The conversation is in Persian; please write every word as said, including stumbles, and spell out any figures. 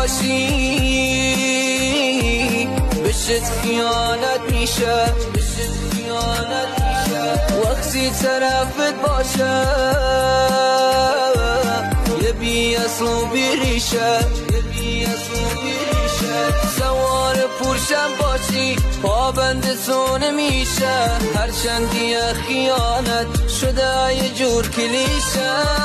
باشی بشت خیانت میشه، بشت خیانت میشه. وقتی طرفت باشه یه بی اصل و بی ریشه، یه بی اصل و بی ریشه. سوار پرشم باشی پابند تو نمیشه، هرچند یه خیانت شده یه جور کلیشه.